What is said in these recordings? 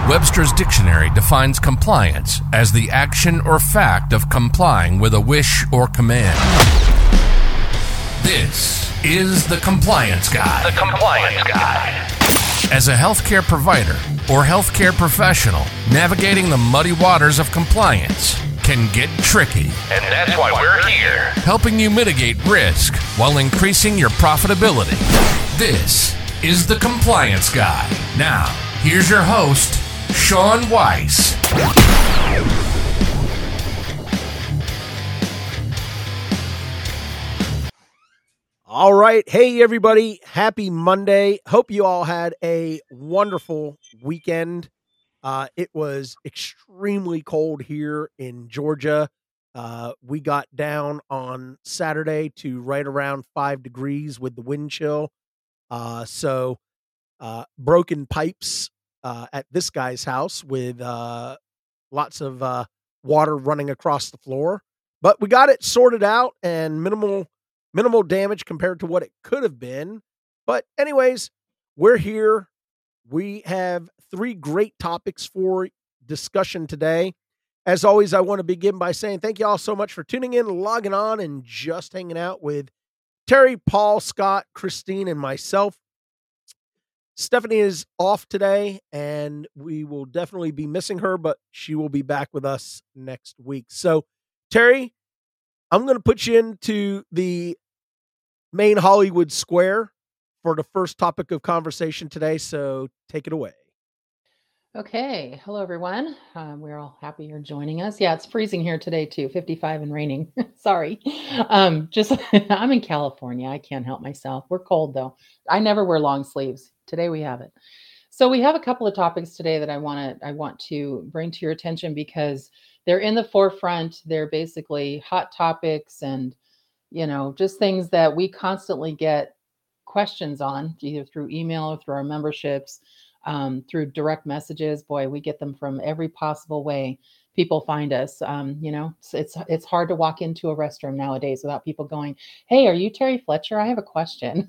Webster's Dictionary defines compliance as the action or fact of complying with a wish or command. This is the Compliance Guy. The Compliance Guy. As a healthcare provider or healthcare professional, navigating the muddy waters of compliance can get tricky. And that's why we're here. Helping you mitigate risk while increasing your profitability. This is the Compliance Guy. Now, here's your host, Sean Weiss. All right. Hey, everybody. Happy Monday. Hope you all had a wonderful weekend. It was extremely cold here in Georgia. We got down on Saturday to right around 5 degrees with the wind chill. So broken pipes at this guy's house with lots of water running across the floor. But we got it sorted out and minimal damage compared to what it could have been. But anyways, we're here. We have 3 great topics for discussion today. As always, I want to begin by saying thank you all so much for tuning in, logging on, and just hanging out with Terry, Paul, Scott, Christine, and myself. Stephanie is off today, and we will definitely be missing her, but she will be back with us next week. So, Terry, I'm going to put you into the main Hollywood Square for the first topic of conversation today, so take it away. Okay. Hello, everyone. We're all happy you're joining us. Yeah, it's freezing here today, too. 55 and raining. Sorry. I'm in California. I can't help myself. We're cold, though. I never wear long sleeves. Today we have it. So we have a couple of topics today that I want to bring to your attention because they're in the forefront. They're basically hot topics and, just things that we constantly get questions on, either through email or through our memberships. Through direct messages. Boy, we get them from every possible way people find us. It's hard to walk into a restroom nowadays without people going, "Hey, are you Terry Fletcher? I have a question."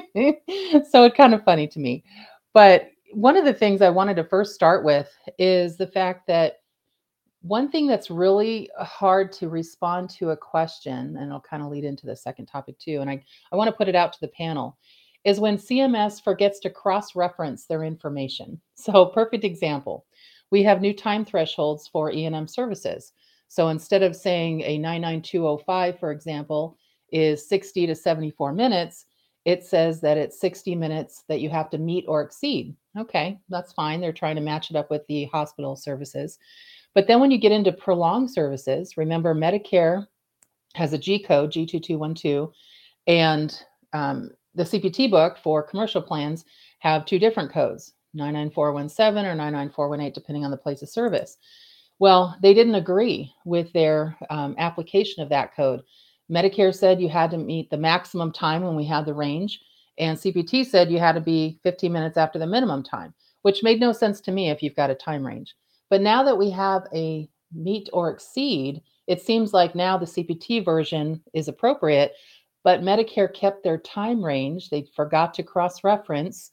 So it's kind of funny to me. But one of the things I wanted to first start with is the fact that one thing that's really hard to respond to a question, and it'll kind of lead into the second topic too, and I want to put it out to the panel, is when CMS forgets to cross-reference their information. So perfect example, we have new time thresholds for E&M services. So instead of saying a 99205, for example, is 60 to 74 minutes, it says that it's 60 minutes that you have to meet or exceed. Okay, that's fine. They're trying to match it up with the hospital services. But then when you get into prolonged services, remember Medicare has a G code, G2212, and the CPT book for commercial plans have 2 different codes, 99417 or 99418, depending on the place of service. Well, they didn't agree with their application of that code. Medicare said you had to meet the maximum time when we had the range, and CPT said you had to be 15 minutes after the minimum time, which made no sense to me if you've got a time range. But now that we have a meet or exceed, it seems like now the CPT version is appropriate. But Medicare kept their time range. They forgot to cross-reference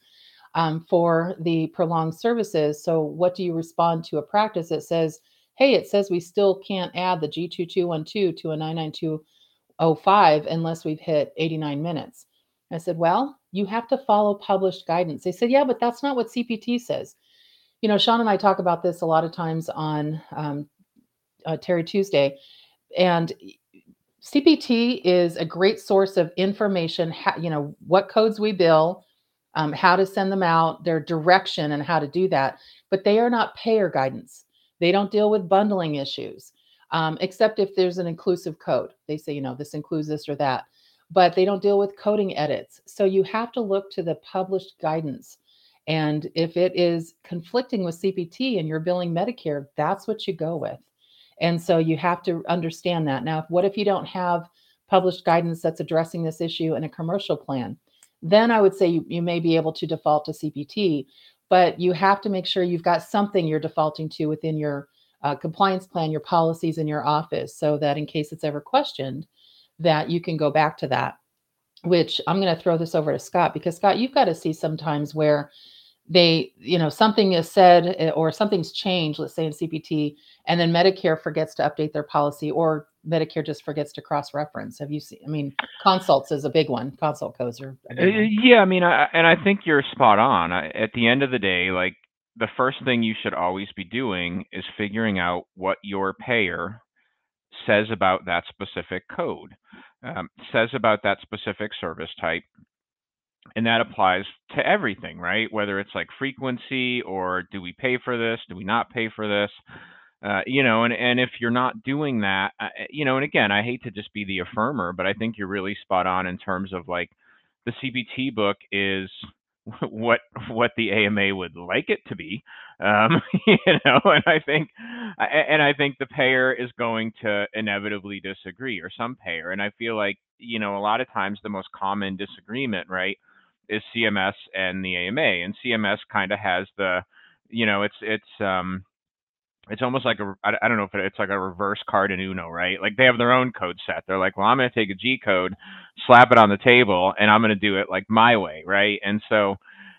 for the prolonged services. So what do you respond to a practice that says, hey, it says we still can't add the G2212 to a 99205 unless we've hit 89 minutes. I said, well, you have to follow published guidance. They said, yeah, but that's not what CPT says. Sean and I talk about this a lot of times on Terry Tuesday. And CPT is a great source of information, what codes we bill, how to send them out, their direction and how to do that. But they are not payer guidance. They don't deal with bundling issues, except if there's an inclusive code. They say, this includes this or that, but they don't deal with coding edits. So you have to look to the published guidance. And if it is conflicting with CPT and you're billing Medicare, that's what you go with. And so you have to understand that. Now, what if you don't have published guidance that's addressing this issue in a commercial plan? Then I would say you may be able to default to CPT, but you have to make sure you've got something you're defaulting to within your compliance plan, your policies in your office, so that in case it's ever questioned, that you can go back to that. Which I'm going to throw this over to Scott, because Scott, you've got to see sometimes where something is said or something's changed, let's say in CPT, and then Medicare forgets to update their policy, or Medicare just forgets to cross-reference. Have you seen? I mean, consults is a big one. Consult codes are a big one. Yeah, I mean, I think you're spot on. At the end of the day, like, the first thing you should always be doing is figuring out what your payer says about that specific code, says about that specific service type. And that applies to everything, right? Whether it's like frequency, or do we pay for this? Do we not pay for this? And if you're not doing that, and again, I hate to just be the affirmer, but I think you're really spot on in terms of, like, the CPT book is what the AMA would like it to be, and I think the payer is going to inevitably disagree, or some payer. And I feel like, a lot of times the most common disagreement, right, is CMS and the AMA. And CMS kind of has the, it's almost like I don't know if it's like a reverse card in Uno, right? Like, they have their own code set. They're like, well, I'm going to take a G code, slap it on the table, and I'm going to do it like my way, right? And so,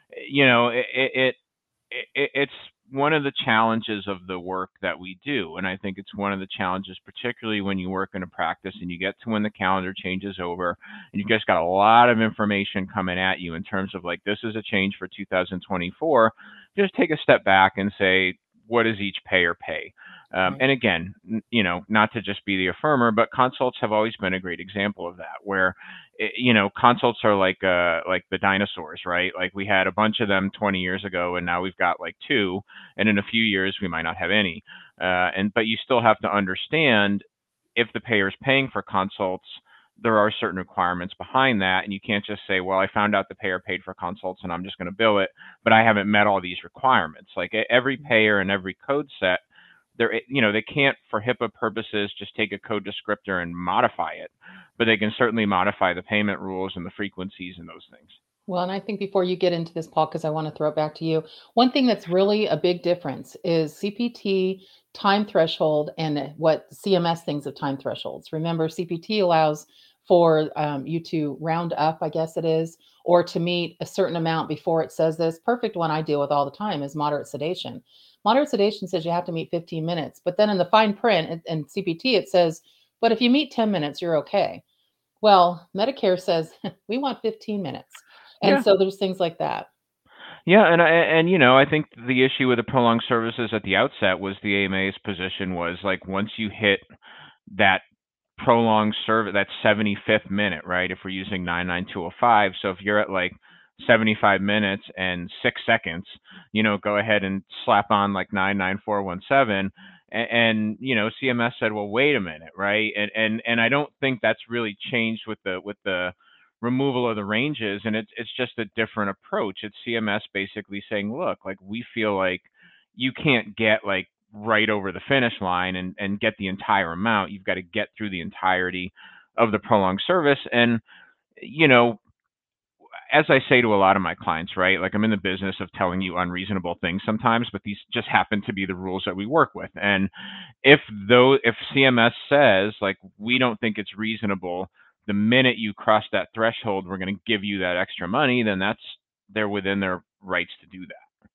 it's one of the challenges of the work that we do. And I think it's one of the challenges, particularly when you work in a practice and you get to when the calendar changes over and you just got a lot of information coming at you in terms of, like, this is a change for 2024. Just take a step back and say, what does each payer pay? And again, not to just be the affirmer, but consults have always been a great example of that, where, consults are like the dinosaurs, right? Like, we had a bunch of them 20 years ago, and now we've got like 2, and in a few years we might not have any. But you still have to understand, if the payer is paying for consults, there are certain requirements behind that, and you can't just say, well, I found out the payer paid for consults and I'm just going to bill it, but I haven't met all these requirements. Like, every payer and every code set, they can't, for HIPAA purposes, just take a code descriptor and modify it, but they can certainly modify the payment rules and the frequencies and those things. Well, and I think before you get into this, Paul, because I want to throw it back to you, one thing that's really a big difference is CPT time threshold and what CMS thinks of time thresholds. Remember, CPT allows for you to round up, I guess it is, or to meet a certain amount before it says this. Perfect one I deal with all the time is moderate sedation. Moderate sedation says you have to meet 15 minutes, but then in the fine print and CPT, it says, but if you meet 10 minutes, you're okay. Well, Medicare says we want 15 minutes. And so there's things like that. Yeah, and I think the issue with the prolonged services at the outset was the AMA's position was, like, once you hit that prolonged service, that 75th minute, right? If we're using 99205, so if you're at like 75 minutes and 6 seconds, go ahead and slap on like 99417. And CMS said, well, wait a minute, right? And I don't think that's really changed with the removal of the ranges, and it's just a different approach. It's CMS basically saying, look, like, we feel like you can't get like right over the finish line and get the entire amount. You've got to get through the entirety of the prolonged service. And as I say to a lot of my clients, right, like, I'm in the business of telling you unreasonable things sometimes, but these just happen to be the rules that we work with. And if CMS says, like, we don't think it's reasonable, the minute you cross that threshold, we're going to give you that extra money, then they're within their rights to do that.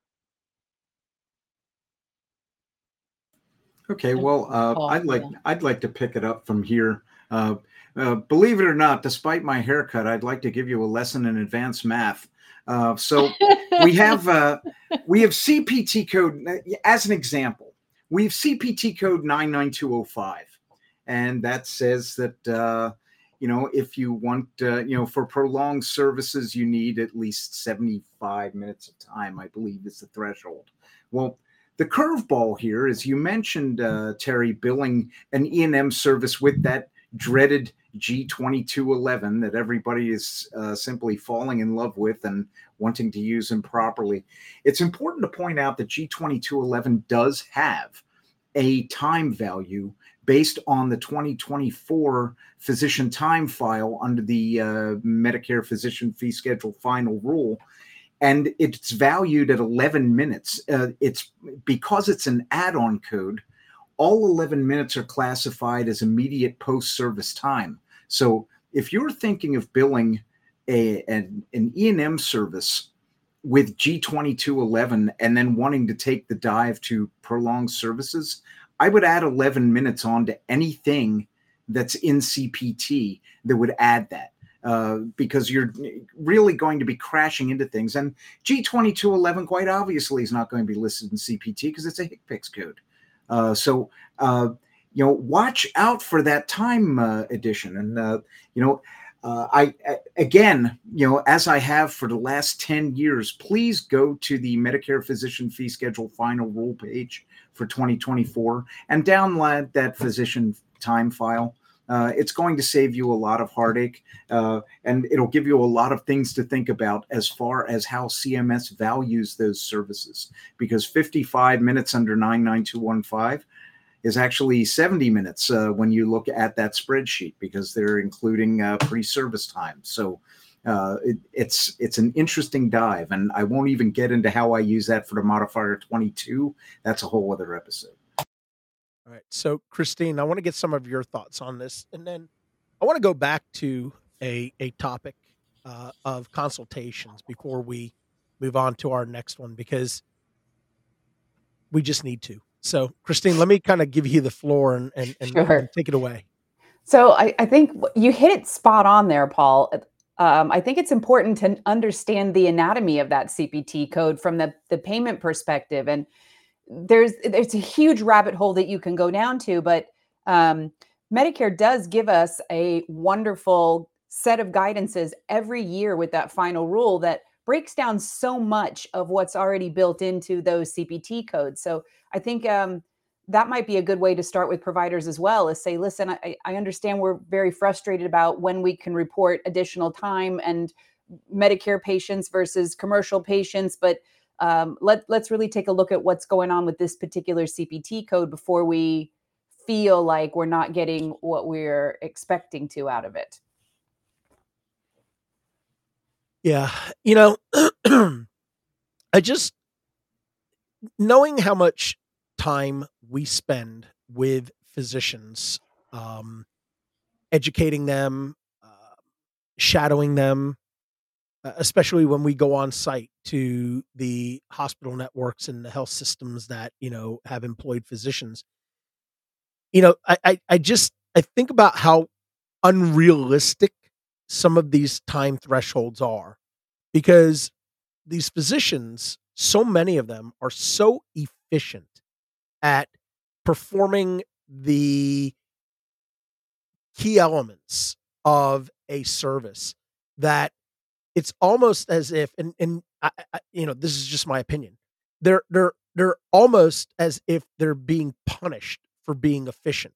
Okay, well, I'd like to pick it up from here. Believe it or not, despite my haircut, I'd like to give you a lesson in advanced math. So we have CPT code, as an example, we have CPT code 99205, and that says that if you want, for prolonged services, you need at least 75 minutes of time, I believe is the threshold. Well, the curveball here is, you mentioned, Terry, billing an E&M service with that dreaded G2211 that everybody is simply falling in love with and wanting to use improperly. It's important to point out that G2211 does have a time value based on the 2024 physician time file under the Medicare Physician Fee Schedule final rule. And it's valued at 11 minutes. It's because it's an add-on code, all 11 minutes are classified as immediate post-service time. So if you're thinking of billing an E&M service with G2211 and then wanting to take the dive to prolonged services, I would add 11 minutes on to anything that's in CPT that would add that. Because you're really going to be crashing into things. And G2211 quite obviously is not going to be listed in CPT because it's a HCPCS code. So watch out for that time edition. And, I again, as I have for the last 10 years, please go to the Medicare Physician Fee Schedule final rule page for 2024 and download that physician time file. It's going to save you a lot of heartache, and it'll give you a lot of things to think about as far as how CMS values those services, because 55 minutes under 99215 is actually 70 minutes when you look at that spreadsheet, because they're including pre-service time. So it's an interesting dive, and I won't even get into how I use that for the modifier 22. That's a whole other episode. All right. So, Christine, I want to get some of your thoughts on this. And then I want to go back to a topic of consultations before we move on to our next one, because we just need to. So, Christine, let me kind of give you the floor and Sure. take it away. So I think you hit it spot on there, Paul. I think it's important to understand the anatomy of that CPT code from the payment perspective. And there's a huge rabbit hole that you can go down to, but Medicare does give us a wonderful set of guidances every year with that final rule that breaks down so much of what's already built into those CPT codes. So I think that might be a good way to start with providers as well, is say, listen, I understand we're very frustrated about when we can report additional time and Medicare patients versus commercial patients, but let's really take a look at what's going on with this particular CPT code before we feel like we're not getting what we're expecting to out of it. Yeah. I just, knowing how much time we spend with physicians, educating them, shadowing them, especially when we go on site to the hospital networks and the health systems that, have employed physicians. I think about how unrealistic some of these time thresholds are, because these physicians, so many of them are so efficient at performing the key elements of a service that it's almost as if, and I, this is just my opinion, they're almost as if they're being punished for being efficient.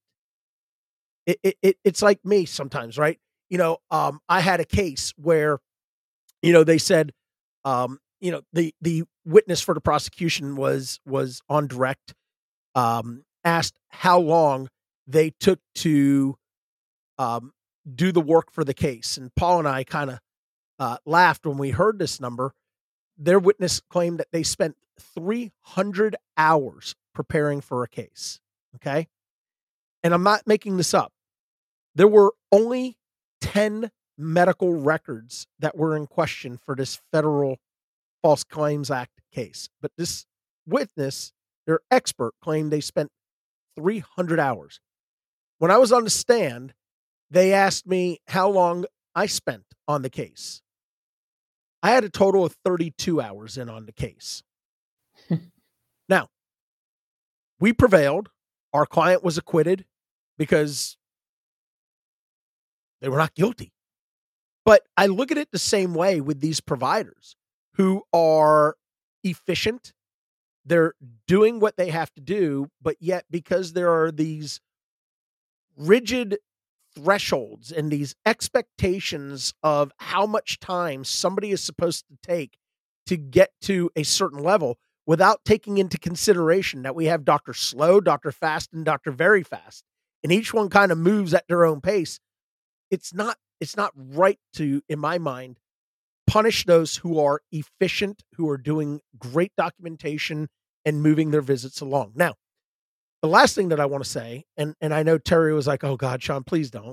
It's like me sometimes, right? I had a case where, they said, the witness for the prosecution was on direct, asked how long they took to do the work for the case. And Paul and I kind of laughed when we heard this number. Their witness claimed that they spent 300 hours preparing for a case. Okay. And I'm not making this up. There were only 10 medical records that were in question for this federal False Claims Act case. But this witness, their expert, claimed they spent 300 hours. When I was on the stand, they asked me how long I spent on the case. I had a total of 32 hours in on the case. Now, we prevailed. Our client was acquitted because they were not guilty. But I look at it the same way with these providers who are efficient. They're doing what they have to do, but yet because there are these rigid thresholds and these expectations of how much time somebody is supposed to take to get to a certain level, without taking into consideration that we have Dr. Slow, Dr. Fast, and Dr. Very Fast, and each one kind of moves at their own pace. It's not right to, in my mind, punish those who are efficient, who are doing great documentation and moving their visits along. Now, the last thing that I want to say, and I know Terry was like, oh God, Sean, please don't.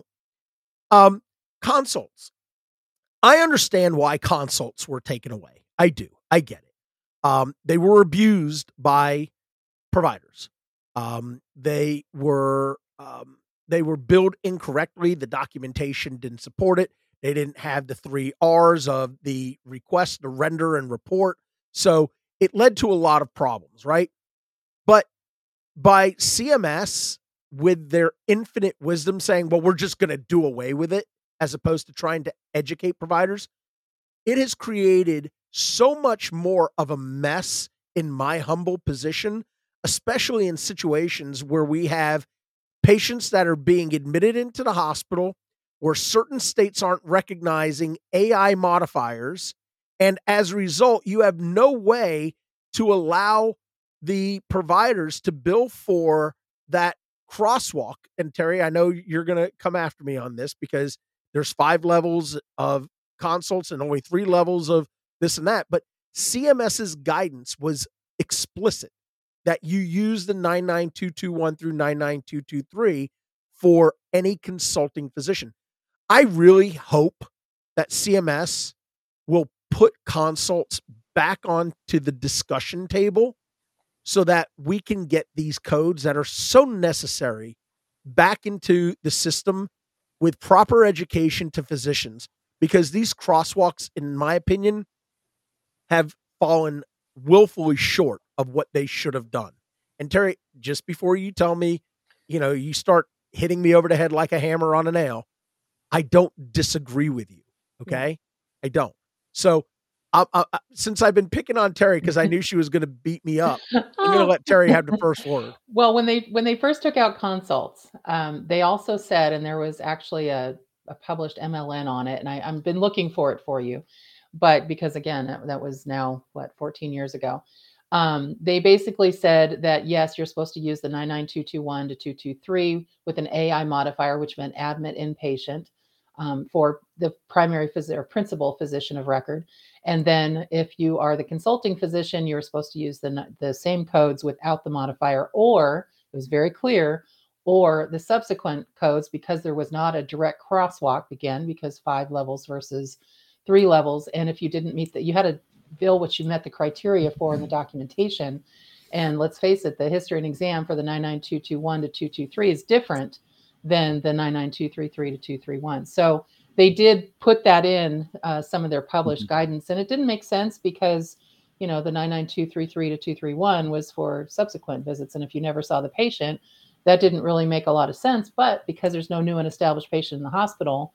Consults. I understand why consults were taken away. I do. I get it. They were abused by providers. They were billed incorrectly. The documentation didn't support it. They didn't have the 3 R's of the request, the render, and report. So it led to a lot of problems, right? But by CMS, with their infinite wisdom, saying, well, we're just going to do away with it, as opposed to trying to educate providers, it has created so much more of a mess, in my humble position, especially in situations where we have patients that are being admitted into the hospital where certain states aren't recognizing AI modifiers. And as a result, you have no way to allow the providers to bill for that crosswalk. And Terry, I know you're going to come after me on this because there's 5 levels of consults and only 3 levels of this and that. But CMS's guidance was explicit that you use the 99221 through 99223 for any consulting physician. I really hope that CMS will put consults back onto the discussion table so that we can get these codes that are so necessary back into the system with proper education to physicians, because these crosswalks, in my opinion, have fallen willfully short of what they should have done. And Terry, just before you tell me, you start hitting me over the head like a hammer on a nail, I don't disagree with you. Okay. I don't. So since I've been picking on Terry because I knew she was going to beat me up, I'm going to let Terry have the first word. Well, when they first took out consults, they also said, and there was actually a published MLN on it, and I've been looking for it for you, but because again, that was now 14 years ago. They basically said that yes, you're supposed to use the 99221 to 223 with an AI modifier, which meant admit inpatient, for the primary physician or principal physician of record. And then if you are the consulting physician, you're supposed to use the same codes without the modifier, or it was very clear, or the subsequent codes, because there was not a direct crosswalk, again, because 5 levels versus 3 levels. And if you didn't meet that, you had to bill what you met the criteria for in the documentation. And let's face it, the history and exam for the 99221 to 223 is different than the 99233 to 231. So they did put that in some of their published guidance, and it didn't make sense because, the 99233 to 231 was for subsequent visits. And if you never saw the patient, that didn't really make a lot of sense. But because there's no new and established patient in the hospital,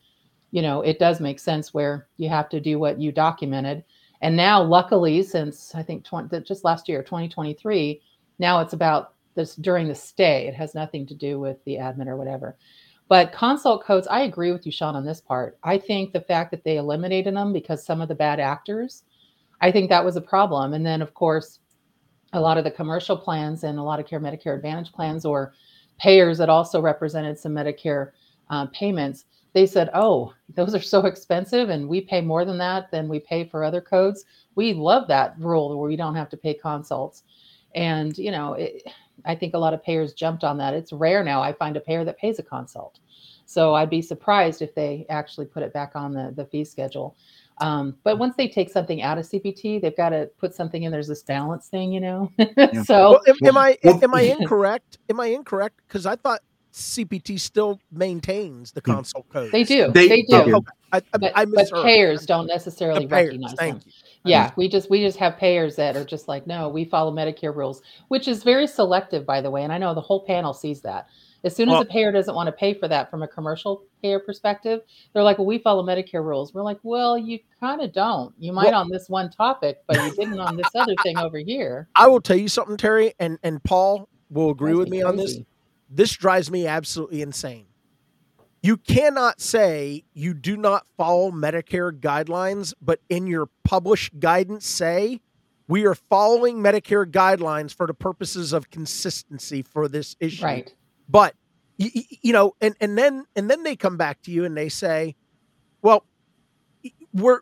it does make sense where you have to do what you documented. And now, luckily, since I think just last year, 2023, now it's about this during the stay. It has nothing to do with the admin or whatever. But consult codes, I agree with you, Sean, on this part. I think the fact that they eliminated them because some of the bad actors, I think that was a problem. And then, of course, a lot of the commercial plans and a lot of Medicare Advantage plans or payers that also represented some Medicare payments, they said, oh, those are so expensive and we pay more than that than we pay for other codes. We love that rule where we don't have to pay consults. And, I think a lot of payers jumped on that. It's rare now I find a payer that pays a consult. So I'd be surprised if they actually put it back on the fee schedule. But once they take something out of CPT, they've got to put something in. There's this balance thing, Yeah. So am I incorrect? Am I incorrect? Because I thought CPT still maintains the consult code. They do. They do. Okay. But payers don't necessarily recognize them. Yeah, we just have payers that are just like, no, we follow Medicare rules, which is very selective, by the way. And I know the whole panel sees that. As soon as a payer doesn't want to pay for that from a commercial payer perspective, they're like, well, we follow Medicare rules. We're like, well, you kind of don't. You might on this one topic, but you didn't on this other thing over here. I will tell you something, Terry, and Paul will agree with me on this. This drives me absolutely insane. You cannot say you do not follow Medicare guidelines, but in your published guidance say, we are following Medicare guidelines for the purposes of consistency for this issue. Right. But, and then they come back to you and they say, well, we're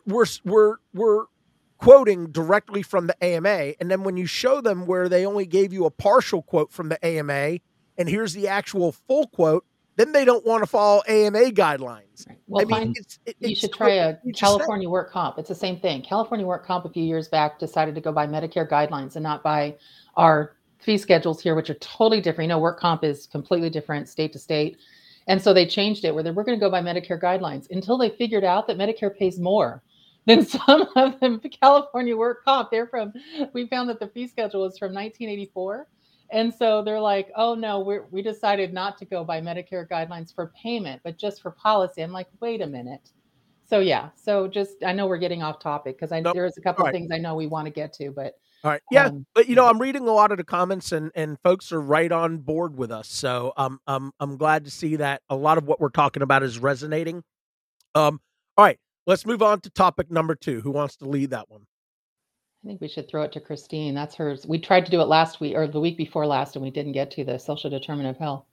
quoting directly from the AMA. And then when you show them where they only gave you a partial quote from the AMA, and here's the actual full quote, then they don't want to follow AMA guidelines. Right. Well, you should try a California work comp. It's the same thing. California work comp a few years back decided to go by Medicare guidelines and not by our fee schedules here, which are totally different. You know, work comp is completely different state to state. And so they changed it where we're going to go by Medicare guidelines until they figured out that Medicare pays more than some of them. California work comp, we found that the fee schedule is from 1984. And so they're like, oh no, we decided not to go by Medicare guidelines for payment, but just for policy. I'm like, wait a minute. So yeah, I know we're getting off topic because there's a couple of things I know we want to get to, but. All right. Yeah. But I'm reading a lot of the comments and folks are right on board with us. So I'm glad to see that a lot of what we're talking about is resonating. All right, let's move on to topic number 2. Who wants to lead that one? I think we should throw it to Christine. That's hers. We tried to do it last week or the week before last, and we didn't get to the social determinant of health.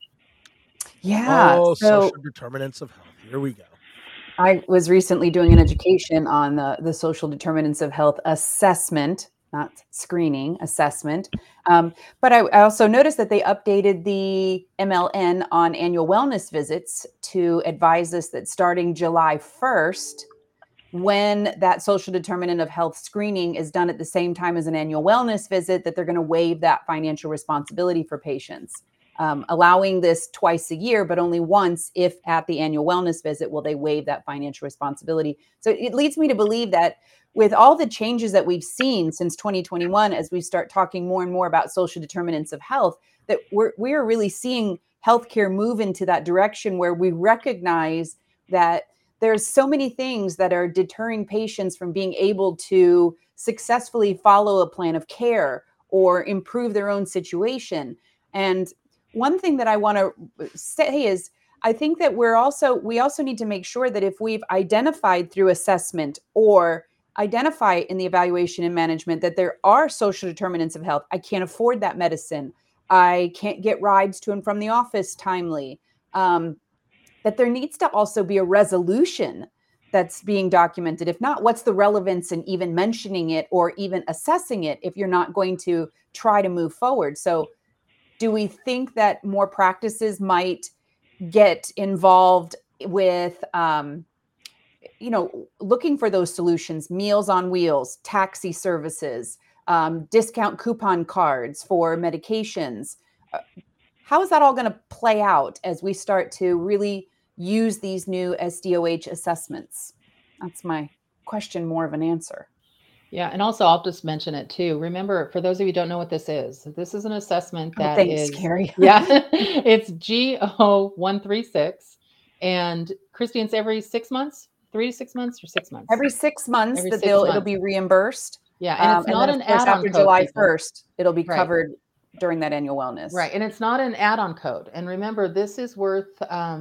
Yeah. Oh, social determinants of health. Here we go. I was recently doing an education on the social determinants of health assessment, not screening, assessment. But I also noticed that they updated the MLN on annual wellness visits to advise us that starting July 1st, when that social determinant of health screening is done at the same time as an annual wellness visit, that they're going to waive that financial responsibility for patients. Allowing this twice a year, but only once if at the annual wellness visit will they waive that financial responsibility. So it leads me to believe that with all the changes that we've seen since 2021, as we start talking more and more about social determinants of health, that we are really seeing healthcare move into that direction where we recognize that there's so many things that are deterring patients from being able to successfully follow a plan of care or improve their own situation. And one thing that I want to say is I think that we also need to make sure that if we've identified through assessment or identify in the evaluation and management that there are social determinants of health, I can't afford that medicine, I can't get rides to and from the office timely, that there needs to also be a resolution that's being documented. If not, what's the relevance in even mentioning it or even assessing it if you're not going to try to move forward? So do we think that more practices might get involved with, looking for those solutions, Meals on Wheels, taxi services, discount coupon cards for medications? How is that all going to play out as we start to really use these new SDOH assessments? That's my question, more of an answer. Yeah. And also I'll just mention it too. Remember, for those of you who don't know what this is an assessment that is Carrie. Yeah. It's GO136. And Christine, it's every 6 months, 3 to 6 months or 6 months? Every 6 months it'll be reimbursed. Yeah. And it's not an add-on after code, July 1st, it'll be covered during that annual wellness. Right. And it's not an add-on code. And remember, this is worth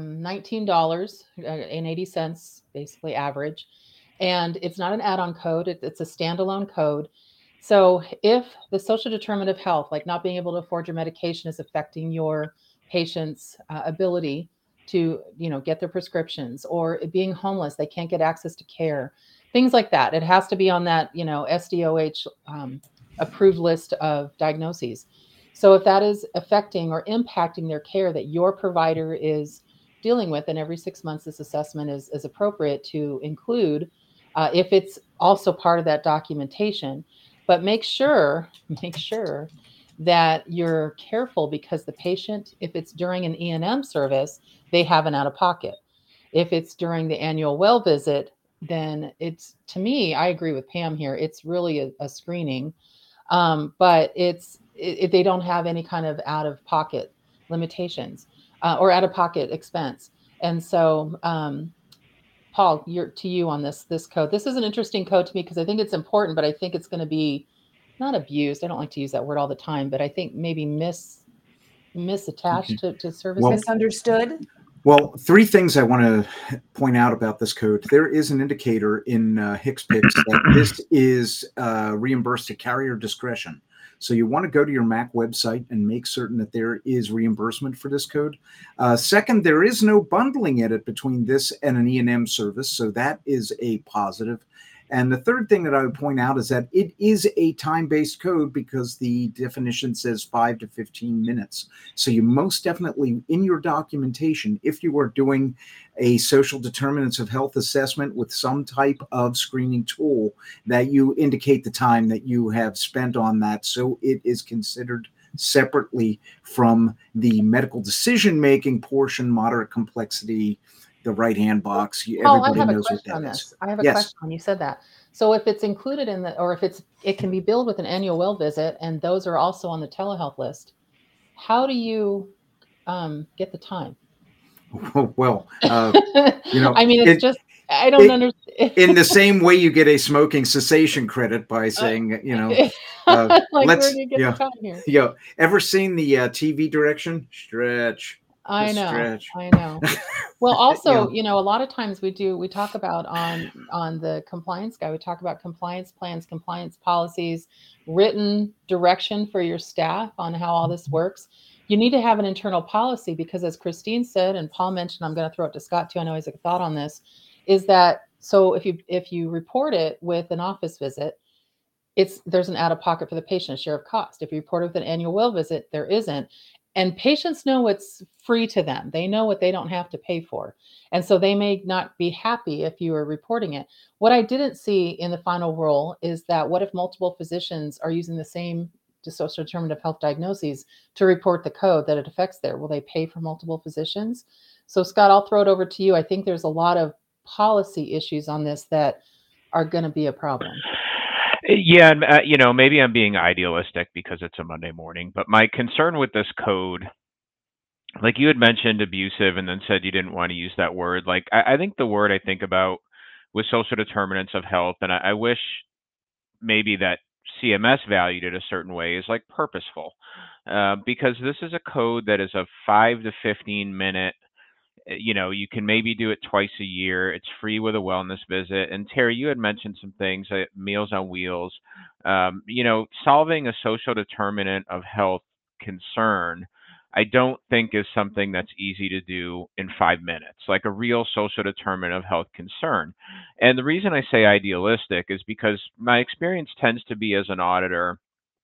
$19.80, basically average. And it's not an add-on code. It's a standalone code. So if the social determinant of health, like not being able to afford your medication, is affecting your patient's ability to, get their prescriptions, or being homeless, they can't get access to care, things like that, it has to be on that, SDOH approved list of diagnoses. So if that is affecting or impacting their care that your provider is dealing with, then every 6 months this assessment is appropriate to include if it's also part of that documentation. But make sure that you're careful, because the patient, if it's during an E&M service, they have an out-of-pocket. If it's during the annual well visit, then it's, to me, I agree with Pam here, it's really a screening, but they don't have any kind of out-of-pocket limitations or out-of-pocket expense. And so, Paul, to you on this code. This is an interesting code to me because I think it's important, but I think it's going to be not abused. I don't like to use that word all the time, but I think maybe misattached to services. Misunderstood. Well, 3 things I want to point out about this code. There is an indicator in HCPCS that this is reimbursed at carrier discretion. So you want to go to your MAC website and make certain that there is reimbursement for this code. Second, there is no bundling edit between this and an E&M service, so that is a positive. And the third thing that I would point out is that it is a time-based code because the definition says 5 to 15 minutes. So you most definitely, in your documentation, if you are doing a social determinants of health assessment with some type of screening tool, that you indicate the time that you have spent on that, so it is considered separately from the medical decision-making portion, moderate complexity, the right-hand box. Everybody knows what that is. I have a question when you said that. So if it's included in the, or if it can be billed with an annual well visit, and those are also on the telehealth list, how do you get the time? Well, I mean, I don't understand. In the same way you get a smoking cessation credit by saying, like, where do you get the time here? Ever seen the TV direction? Stretch. I know. Well, also, a lot of times we talk about on the compliance guide, we talk about compliance plans, compliance policies, written direction for your staff on how all this works. You need to have an internal policy because, as Christine said, and Paul mentioned, I'm going to throw it to Scott too, I know he has a thought on this, is that so if you report it with an office visit, there's an out-of-pocket for the patient, a share of cost. If you report it with an annual well visit, there isn't. And patients know what's free to them. They know what they don't have to pay for. And so they may not be happy if you are reporting it. What I didn't see in the final rule is that what if multiple physicians are using the same social determinant of health diagnoses to report the code that it affects there? Will they pay for multiple physicians? So Scott, I'll throw it over to you. I think there's a lot of policy issues on this that are going to be a problem. Yeah, and maybe I'm being idealistic because it's a Monday morning, but my concern with this code, like you had mentioned abusive and then said you didn't want to use that word. Like I think the word I think about with social determinants of health, and I wish maybe that CMS valued it a certain way, is like purposeful, because this is a code that is a 5 to 15 minute. You can maybe do it twice a year. It's free with a wellness visit. And Terry, you had mentioned some things, Meals on Wheels. Solving a social determinant of health concern, I don't think is something that's easy to do in 5 minutes, like a real social determinant of health concern. And the reason I say idealistic is because my experience tends to be as an auditor,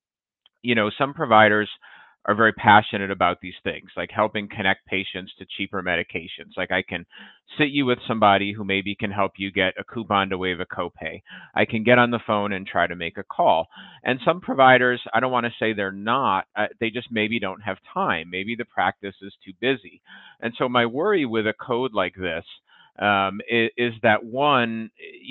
some providers are very passionate about these things, like helping connect patients to cheaper medications. Like I can sit you with somebody who maybe can help you get a coupon to waive a copay. I can get on the phone and try to make a call. And some providers, I don't want to say they're not, they just maybe don't have time. Maybe the practice is too busy. And so my worry with a code like this is that one,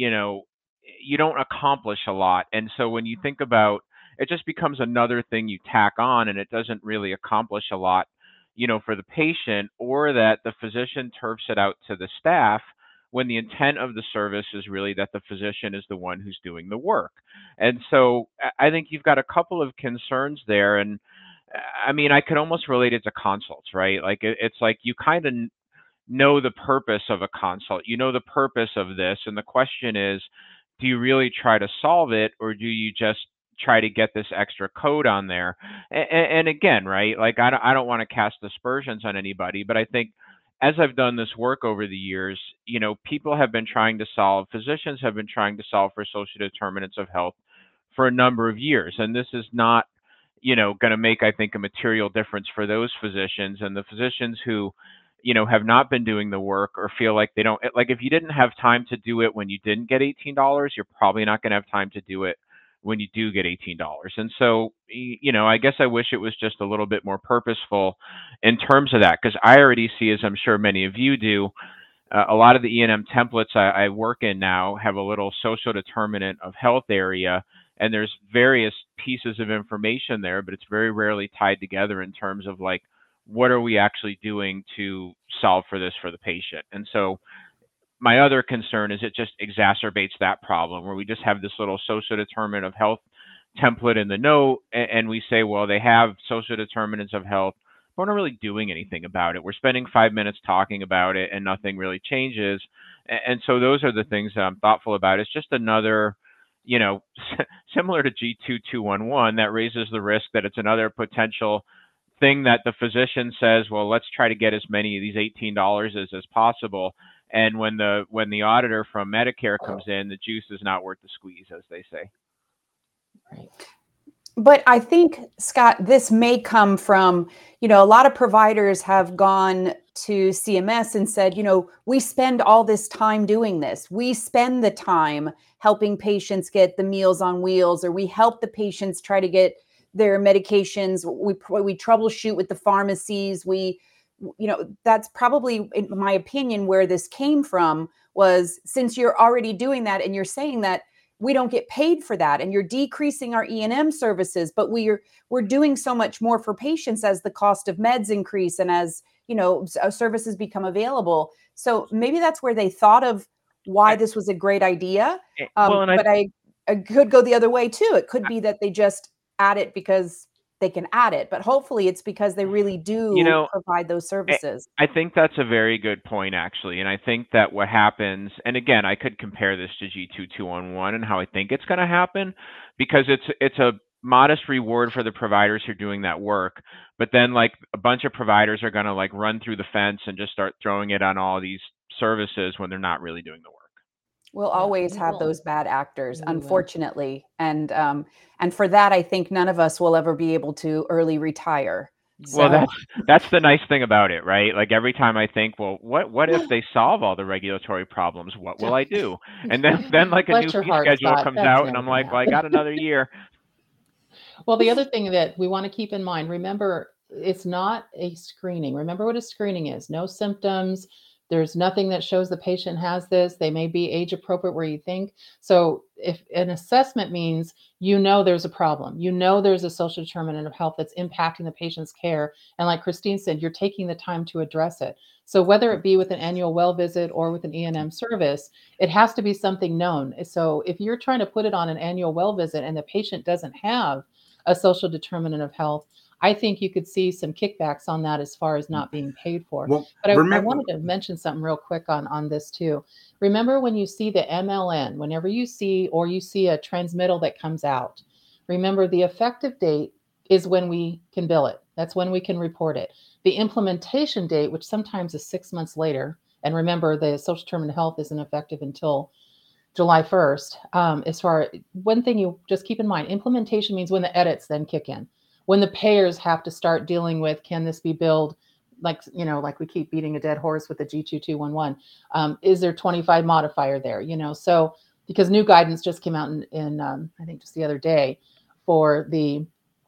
you don't accomplish a lot. And so when you think about, it just becomes another thing you tack on, and it doesn't really accomplish a lot, for the patient, or that the physician turfs it out to the staff when the intent of the service is really that the physician is the one who's doing the work. And so I think you've got a couple of concerns there. And I mean, I could almost relate it to consults, right? Like it's like you kind of know the purpose of a consult, the purpose of this. And the question is, do you really try to solve it, or do you just try to get this extra code on there? And again, right, like I don't want to cast aspersions on anybody, but I think as I've done this work over the years, people have been trying to solve, physicians have been trying to solve for social determinants of health for a number of years. And this is not, going to make, I think, a material difference for those physicians. And the physicians who, have not been doing the work or feel like they don't, like if you didn't have time to do it when you didn't get $18, you're probably not going to have time to do it when you do get $18. And so, I guess I wish it was just a little bit more purposeful in terms of that, because I already see, as I'm sure many of you do, a lot of the E&M templates I work in now have a little social determinant of health area, and there's various pieces of information there, but it's very rarely tied together in terms of like, what are we actually doing to solve for this for the patient? And so my other concern is it just exacerbates that problem where we just have this little social determinant of health template in the note, and we say, well, they have social determinants of health, but we're not really doing anything about it. We're spending 5 minutes talking about it and nothing really changes. And so those are the things that I'm thoughtful about. It's just another, similar to G2211, that raises the risk that it's another potential thing that the physician says, well, let's try to get as many of these $18 as possible. And when the auditor from Medicare comes in, the juice is not worth the squeeze, as they say. Right. But I think, Scott, this may come from, a lot of providers have gone to CMS and said, we spend all this time doing this. We spend the time helping patients get the Meals on Wheels, or we help the patients try to get their medications. We troubleshoot with the pharmacies. That's probably, in my opinion, where this came from, was since you're already doing that and you're saying that we don't get paid for that, and you're decreasing our E&M services, but we're doing so much more for patients as the cost of meds increase and as services become available. So maybe that's where they thought of why this was a great idea. But I could go the other way too. It could be that they just add it because they can add it, but hopefully it's because they really do provide those services. I think that's a very good point, actually. And I think that what happens, and again, I could compare this to G2211 and how I think it's going to happen, because it's a modest reward for the providers who are doing that work. But then like a bunch of providers are going to like run through the fence and just start throwing it on all these services when they're not really doing the work. We'll always have those bad actors, unfortunately. And for that, I think none of us will ever be able to early retire. So. Well, that's the nice thing about it, right? Like every time I think, well, what if they solve all the regulatory problems? What will I do? And then like a new fee schedule comes out, and I'm like, well, I got another year. Well, the other thing that we want to keep in mind, remember, it's not a screening. Remember what a screening is. No symptoms. There's nothing that shows the patient has this. They may be age appropriate where you think. So if an assessment means there's a problem, there's a social determinant of health that's impacting the patient's care. And like Christine said, you're taking the time to address it. So whether it be with an annual well visit or with an E&M service, it has to be something known. So if you're trying to put it on an annual well visit and the patient doesn't have a social determinant of health, I think you could see some kickbacks on that as far as not being paid for. Well, but I wanted to mention something real quick on this too. Remember when you see the MLN, whenever you see a transmittal that comes out, remember the effective date is when we can bill it. That's when we can report it. The implementation date, which sometimes is 6 months later, and remember the social determinant of health isn't effective until July 1st. As far one thing you just keep in mind, implementation means when the edits then kick in. When the payers have to start dealing with, can this be billed? Like we keep beating a dead horse with the G2211. Is there 25 modifier there? So because new guidance just came out in I think just the other day for the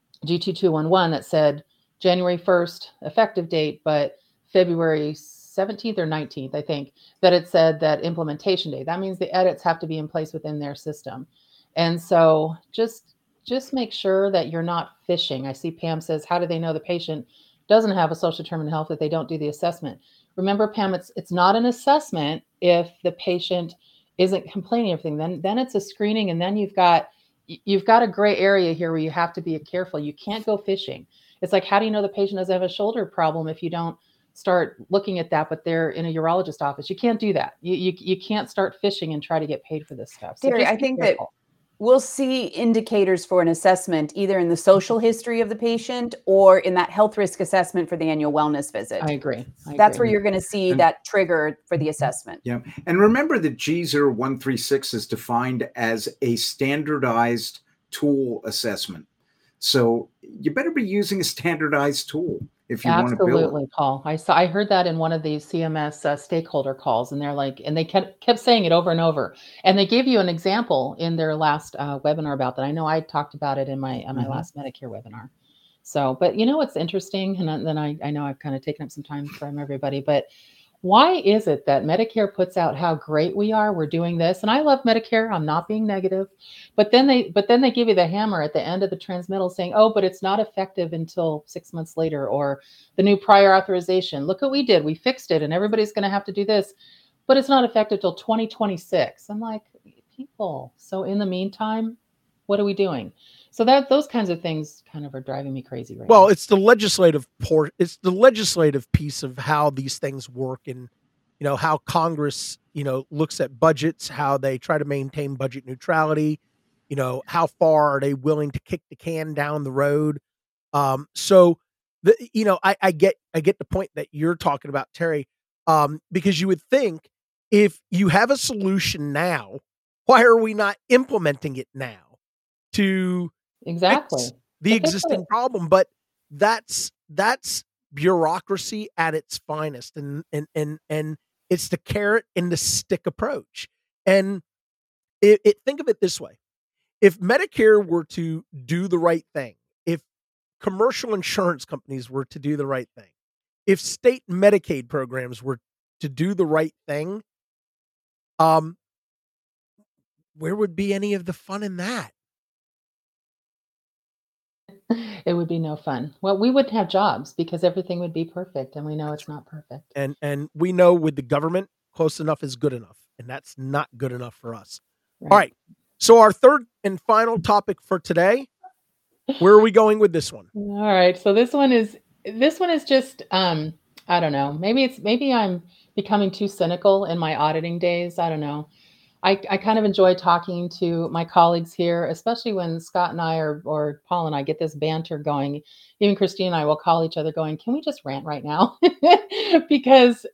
G2211 that said January 1st effective date, but February 17th or 19th, I think, that it said that implementation date. That means the edits have to be in place within their system. And so just make sure that you're not fishing. I see Pam says, how do they know the patient doesn't have a social determinant of health if they don't do the assessment? Remember, Pam, it's not an assessment if the patient isn't complaining of everything. Then it's a screening, and then you've got a gray area here where you have to be careful. You can't go fishing. It's like, how do you know the patient doesn't have a shoulder problem if you don't start looking at that, but they're in a urologist office? You can't do that. You can't start fishing and try to get paid for this stuff. So Terry, I think careful. That we'll see indicators for an assessment either in the social history of the patient or in that health risk assessment for the annual wellness visit. I agree. That's where you're going to see that trigger for the assessment. Yeah. And remember that G0136 is defined as a standardized tool assessment. So you better be using a standardized tool if you want to build it. Absolutely, Paul. I heard that in one of these CMS stakeholder calls, and they're like, and they kept saying it over and over. And they gave you an example in their last webinar about that. I know I talked about it in my last Medicare webinar. So, but what's interesting, and then I know I've kind of taken up some time from everybody, but why is it that Medicare puts out how great we are? We're doing this. And I love Medicare. I'm not being negative. But then they give you the hammer at the end of the transmittal saying, oh, but it's not effective until 6 months later, or the new prior authorization. Look what we did. We fixed it and everybody's going to have to do this, but it's not effective till 2026. I'm like, people. So in the meantime, what are we doing? So those kinds of things kind of are driving me crazy right now. Well, it's the legislative piece of how these things work, and how Congress looks at budgets, how they try to maintain budget neutrality, how far are they willing to kick the can down the road. So I get the point that you're talking about, Terry, because you would think if you have a solution now, why are we not implementing it now to Exactly. fix the existing problem? But that's bureaucracy at its finest, and it's the carrot and the stick approach. And think of it this way: if Medicare were to do the right thing, if commercial insurance companies were to do the right thing, if state Medicaid programs were to do the right thing, where would be any of the fun in that? It would be no fun. Well, we wouldn't have jobs because everything would be perfect, and we know it's not perfect. And we know with the government, close enough is good enough, and that's not good enough for us. Right. All right. So our third and final topic for today, where are we going with this one? All right. So this one is just I don't know. Maybe I'm becoming too cynical in my auditing days. I don't know. I kind of enjoy talking to my colleagues here, especially when Scott and I or Paul and I get this banter going. Even Christine and I will call each other going, can we just rant right now? Because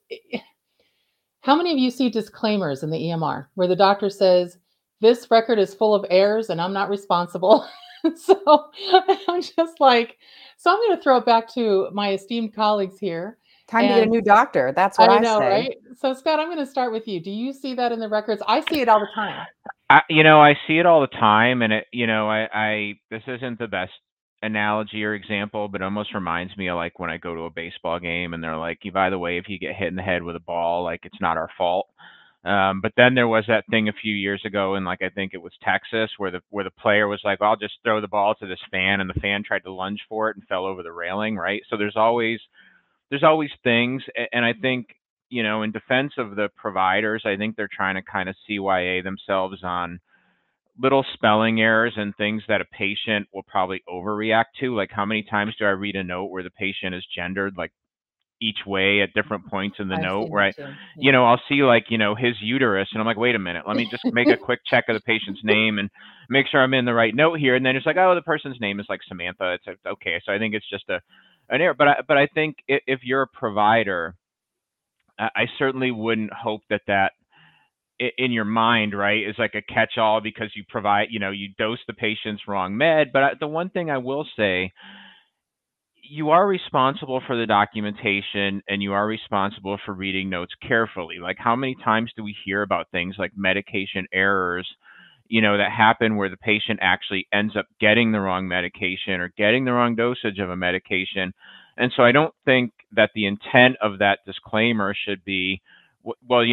how many of you see disclaimers in the EMR where the doctor says, this record is full of errors and I'm not responsible? So I'm just like, so I'm going to throw it back to my esteemed colleagues here. Time to get a new doctor. That's what I know, say. Right? So Scott, I'm going to start with you. Do you see that in the records? I see it all the time. I see it all the time, and this isn't the best analogy or example, but it almost reminds me of like when I go to a baseball game and they're like, by the way, if you get hit in the head with a ball, like it's not our fault. But then there was that thing a few years ago in like I think it was Texas where the player was like, well, I'll just throw the ball to this fan, and the fan tried to lunge for it and fell over the railing, right? So there's always things, and I think, in defense of the providers, I think they're trying to kind of CYA themselves on little spelling errors and things that a patient will probably overreact to. Like, how many times do I read a note where the patient is gendered like each way at different points in the note, right? Yeah. I'll see like, his uterus, and I'm like, wait a minute, let me just make a quick check of the patient's name and make sure I'm in the right note here. And then it's like, oh, the person's name is like Samantha. It's okay. So I think it's just an error. But I think if you're a provider, I certainly wouldn't hope that in your mind, right, is like a catch-all because you provide, you dose the patient's wrong med. But the one thing I will say, you are responsible for the documentation and you are responsible for reading notes carefully. Like, how many times do we hear about things like medication errors, that happen where the patient actually ends up getting the wrong medication or getting the wrong dosage of a medication? And so I don't think that the intent of that disclaimer should be, well,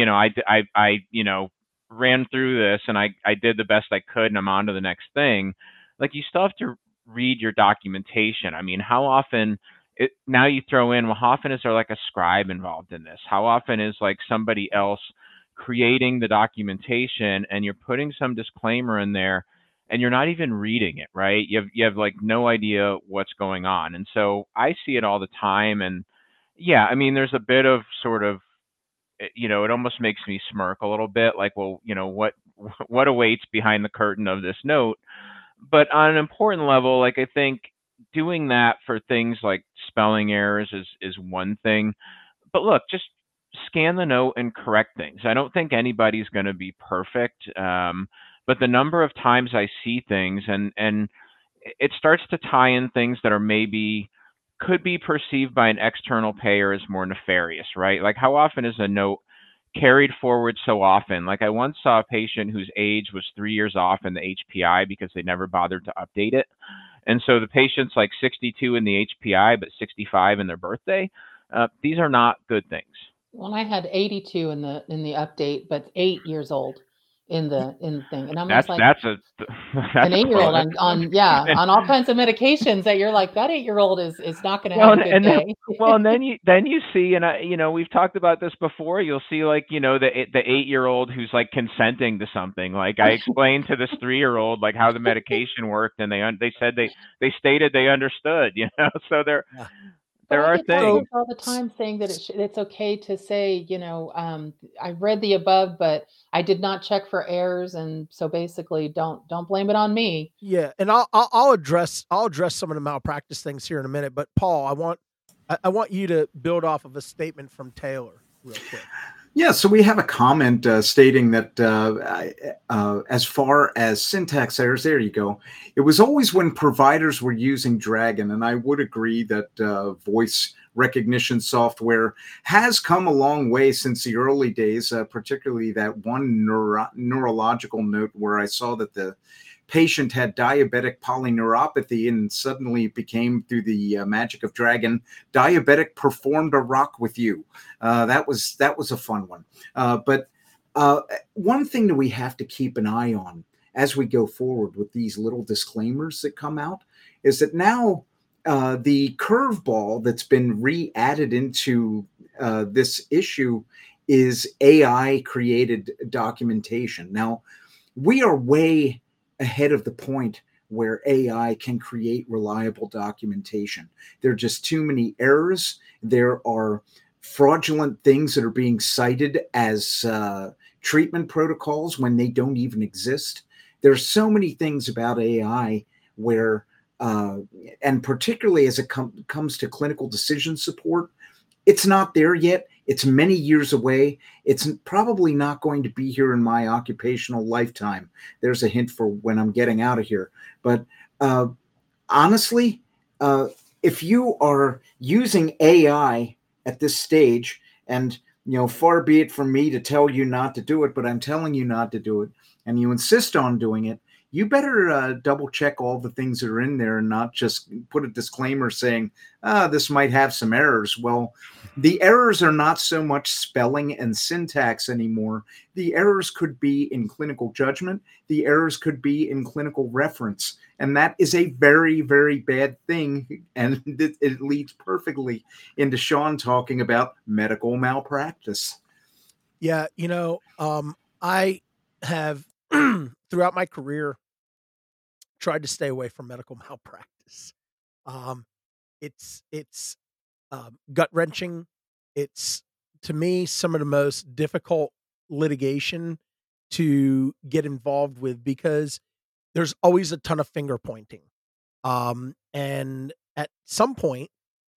I ran through this and I did the best I could and I'm on to the next thing. Like, you still have to read your documentation. I mean, how often now you throw in, well, how often is there like a scribe involved in this? How often is like somebody else creating the documentation and you're putting some disclaimer in there and you're not even reading it, right? You have like no idea what's going on. And so I see it all the time. And yeah, I mean, there's a bit of sort of, it almost makes me smirk a little bit, like, well, what awaits behind the curtain of this note? But on an important level, like, I think doing that for things like spelling errors is one thing. But look, just scan the note and correct things. I don't think anybody's going to be perfect. But the number of times I see things and it starts to tie in things that are maybe could be perceived by an external payer as more nefarious, right? Like, how often is a note carried forward so often? Like, I once saw a patient whose age was 3 years off in the HPI because they never bothered to update it. And so the patient's like 62 in the HPI, but 65 in their birthday. These are not good things. Well, I had 82 in the update, but 8 years old in the thing. And I'm that's like, that's an 8-year-old on all kinds of medications that you're like, that 8-year-old is not going to have a good day. And then you see, and we've talked about this before. You'll see like, the 8-year-old who's like consenting to something. Like, I explained to this 3-year-old like how the medication worked, and they said they stated they understood. So there are things all the time saying that it's okay to say, I read the above, but I did not check for errors, and so basically don't blame it on me. Yeah, and I'll address some of the malpractice things here in a minute. But Paul, I want you to build off of a statement from Taylor real quick. Yeah, so we have a comment stating that as far as syntax errors, there you go. It was always when providers were using Dragon, and I would agree that voice recognition software has come a long way since the early days, particularly that one neurological note where I saw that the patient had diabetic polyneuropathy, and suddenly it became, through the magic of Dragon, diabetic performed a rock with you. That was a fun one. But one thing that we have to keep an eye on as we go forward with these little disclaimers that come out is that now the curveball that's been re-added into this issue is AI created documentation. Now, we are way ahead of the point where AI can create reliable documentation. There are just too many errors. There are fraudulent things that are being cited as treatment protocols when they don't even exist. There's so many things about AI where, and particularly as it comes to clinical decision support, it's not there yet. It's many years away. It's probably not going to be here in my occupational lifetime. There's a hint for when I'm getting out of here. But honestly, if you are using AI at this stage, and far be it from me to tell you not to do it, but I'm telling you not to do it, and you insist on doing it, you better double check all the things that are in there and not just put a disclaimer saying, this might have some errors. Well, the errors are not so much spelling and syntax anymore. The errors could be in clinical judgment. The errors could be in clinical reference. And that is a very, very bad thing. And it leads perfectly into Sean talking about medical malpractice. Yeah, I have throughout my career tried to stay away from medical malpractice. It's gut wrenching. It's, to me, some of the most difficult litigation to get involved with because there's always a ton of finger pointing. And at some point,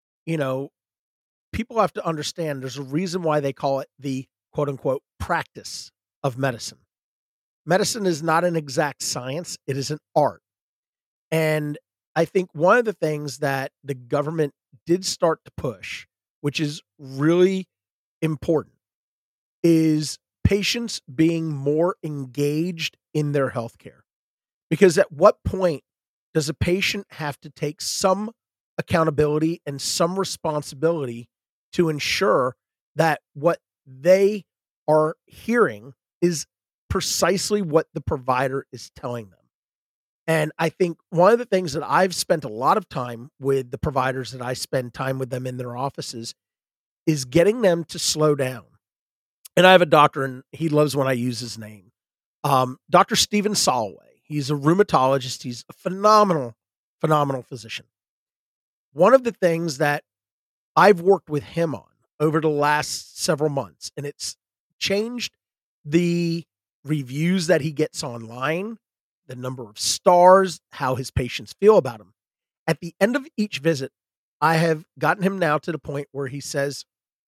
people have to understand there's a reason why they call it the quote unquote practice of medicine. Medicine is not an exact science. It is an art. And I think one of the things that the government did start to push, which is really important, is patients being more engaged in their healthcare. Because at what point does a patient have to take some accountability and some responsibility to ensure that what they are hearing is precisely what the provider is telling them? And I think one of the things that I've spent a lot of time with the providers that I spend time with them in their offices is getting them to slow down. And I have a doctor, and he loves when I use his name, Dr. Stephen Soloway. He's a rheumatologist. He's a phenomenal physician. One of the things that I've worked with him on over the last several months, and it's changed the reviews that he gets online, the number of stars, how his patients feel about him. At the end of each visit, I have gotten him now to the point where he says,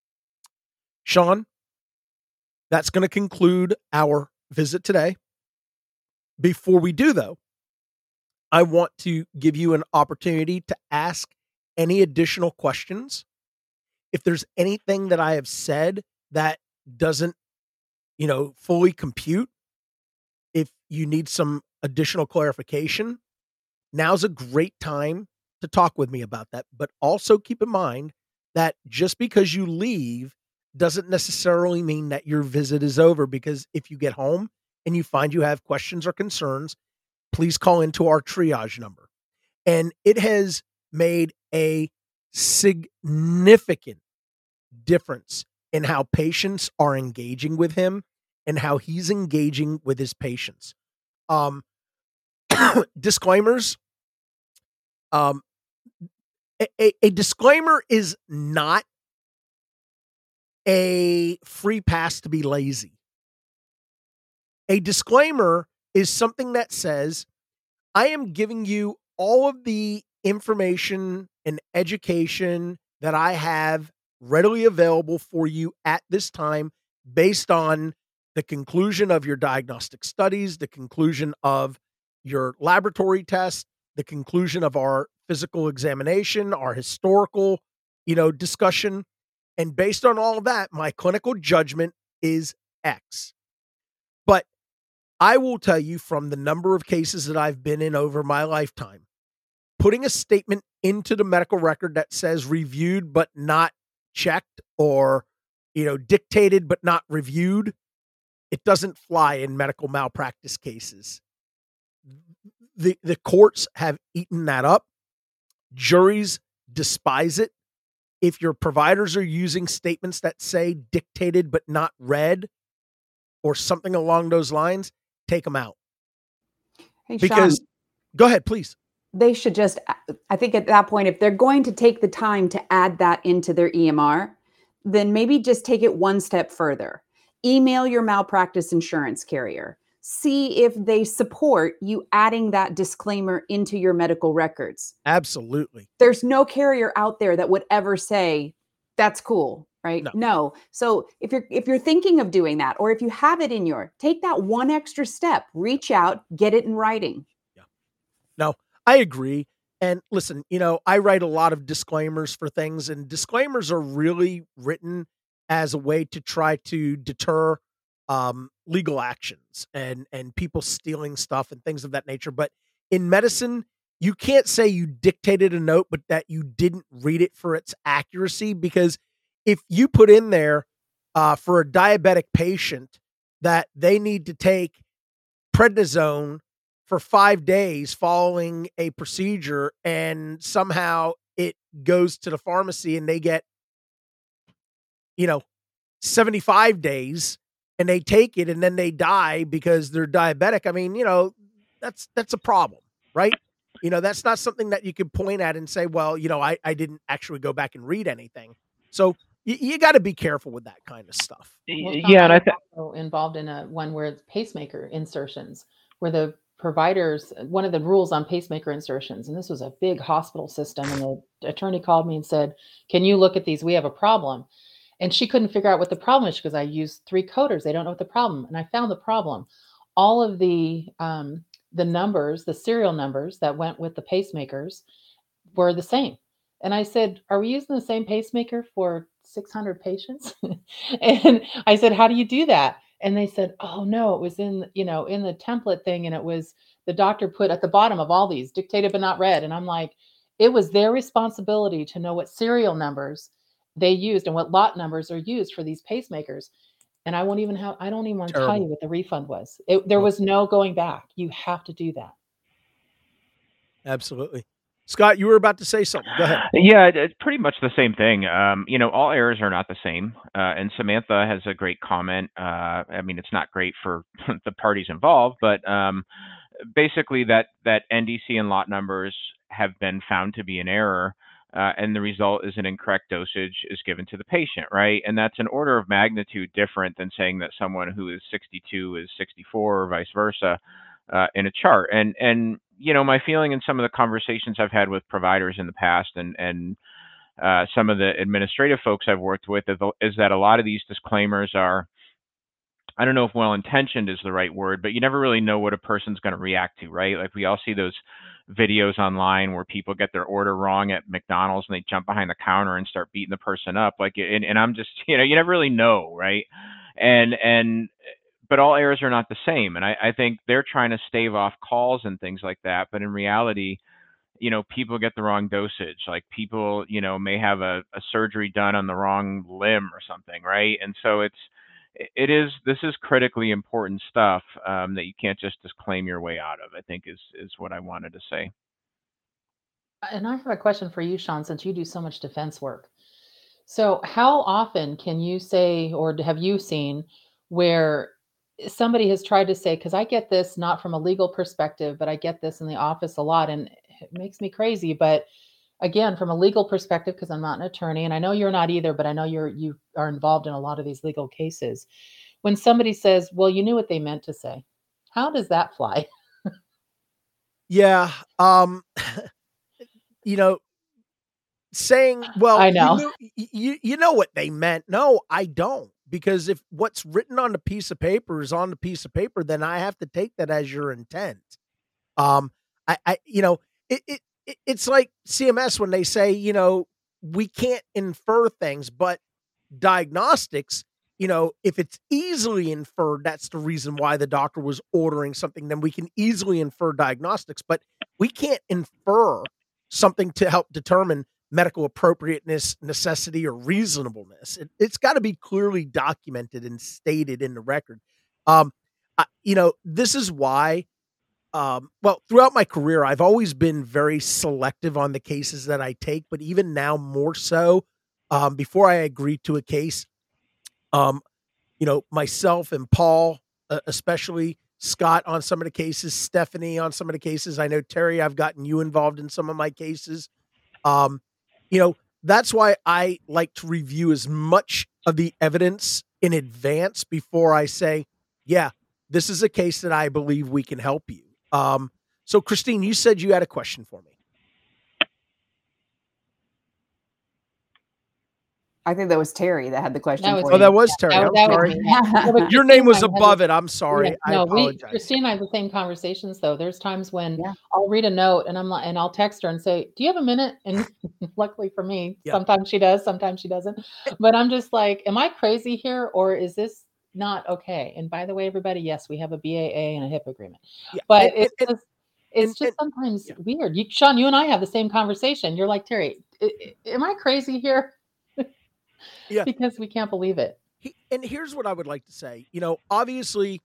Sean, that's going to conclude our visit today. Before we do, though, I want to give you an opportunity to ask any additional questions. If there's anything that I have said that doesn't, fully compute, if you need some additional clarification, now's a great time to talk with me about that. But also keep in mind that just because you leave doesn't necessarily mean that your visit is over, because if you get home and you find you have questions or concerns, please call into our triage number. And it has made a significant difference in how patients are engaging with him and how he's engaging with his patients. Disclaimers. A disclaimer is not a free pass to be lazy. A disclaimer is something that says, I am giving you all of the information and education that I have readily available for you at this time, based on the conclusion of your diagnostic studies, the conclusion of your laboratory test, the conclusion of our physical examination, our historical, discussion. And based on all of that, my clinical judgment is X. But I will tell you, from the number of cases that I've been in over my lifetime, putting a statement into the medical record that says reviewed but not checked, or, dictated but not reviewed, it doesn't fly in medical malpractice cases. The courts have eaten that up. Juries despise it. If your providers are using statements that say dictated but not read, or something along those lines, take them out. Hey, because, Sean, go ahead, please. They should just, I think at that point, if they're going to take the time to add that into their EMR, then maybe just take it one step further. Email your malpractice insurance carrier. See if they support you adding that disclaimer into your medical records. Absolutely. There's no carrier out there that would ever say, that's cool, right? No. So if you're thinking of doing that, or if you have it in take that one extra step, reach out, get it in writing. Yeah. No, I agree. And listen, I write a lot of disclaimers for things, and disclaimers are really written as a way to try to deter legal actions and people stealing stuff and things of that nature. But in medicine, you can't say you dictated a note, but that you didn't read it for its accuracy. Because if you put in there for a diabetic patient that they need to take prednisone for 5 days following a procedure, and somehow it goes to the pharmacy and they get, 75 days, and they take it and then they die because they're diabetic. I mean, that's a problem, right? That's not something that you can point at and say, well, I didn't actually go back and read anything. So you got to be careful with that kind of stuff. Well, yeah, and I think also involved in one where it's pacemaker insertions, where the providers, one of the rules on pacemaker insertions, and this was a big hospital system, and the attorney called me and said, "Can you look at these? We have a problem." And she couldn't figure out what the problem is because I used 3 coders. They don't know what the problem. And I found the problem. All of the numbers, the serial numbers that went with the pacemakers were the same. And I said, "Are we using the same pacemaker for 600 patients?" And I said, "How do you do that?" And they said, "Oh no, it was in the template thing. And it was the doctor put at the bottom of all these dictated but not read." And I'm like, it was their responsibility to know what serial numbers they used and what lot numbers are used for these pacemakers. And I don't even want to tell you what the refund was. There was no going back. You have to do that. Absolutely. Scott, you were about to say something. Go ahead. Yeah, it's pretty much the same thing. All errors are not the same. And Samantha has a great comment. It's not great for the parties involved, but basically that NDC and lot numbers have been found to be an error. And the result is an incorrect dosage is given to the patient, right? And that's an order of magnitude different than saying that someone who is 62 is 64 or vice versa in a chart. And my feeling in some of the conversations I've had with providers in the past and some of the administrative folks I've worked with is that a lot of these disclaimers are, I don't know if well-intentioned is the right word, but you never really know what a person's going to react to, right? Like we all see those videos online where people get their order wrong at McDonald's and they jump behind the counter and start beating the person up. And I'm just, you never really know, right? But all errors are not the same. And I think they're trying to stave off calls and things like that. But in reality, people get the wrong dosage. Like people, may have a surgery done on the wrong limb or something, right? And so this is critically important stuff that you can't just disclaim your way out of, I think is what I wanted to say. And I have a question for you, Sean, since you do so much defense work. So how often can you say, or have you seen where somebody has tried to say, because I get this not from a legal perspective, but I get this in the office a lot and it makes me crazy. But again, from a legal perspective, because I'm not an attorney and I know you're not either, but I know you are involved in a lot of these legal cases. When somebody says, well, you knew what they meant to say, how does that fly? Yeah. Saying, well, I know. You know what they meant. No, I don't. because if what's written on the piece of paper is on the piece of paper, then I have to take that as your intent. It's like CMS when they say, we can't infer things, but diagnostics, if it's easily inferred, that's the reason why the doctor was ordering something, then we can easily infer diagnostics, but we can't infer something to help determine medical appropriateness, necessity, or reasonableness. It's got to be clearly documented and stated in the record. This is why, throughout my career, I've always been very selective on the cases that I take, but even now more so. Before I agree to a case, myself and Paul, especially Scott on some of the cases, Stephanie on some of the cases. I know Terry, I've gotten you involved in some of my cases. That's why I like to review as much of the evidence in advance before I say, yeah, this is a case that I believe we can help you. So Christine, you said you had a question for me. I think that was Terry that had the question. That was Terry. I'm sorry. Your name was above it. I'm sorry. Yeah, I apologize. Christine and I have the same conversations though. There's times when I'll read a note and I'll text her and say, do you have a minute? And luckily for me, sometimes she does, sometimes she doesn't. But I'm just like, am I crazy here or is this not okay? And by the way, everybody, yes, we have a BAA and a HIP agreement. Yeah. But it's just sometimes weird. Sean, you and I have the same conversation. You're like, Terry, am I crazy here? Yeah, because we can't believe it. And here's what I would like to say. Obviously,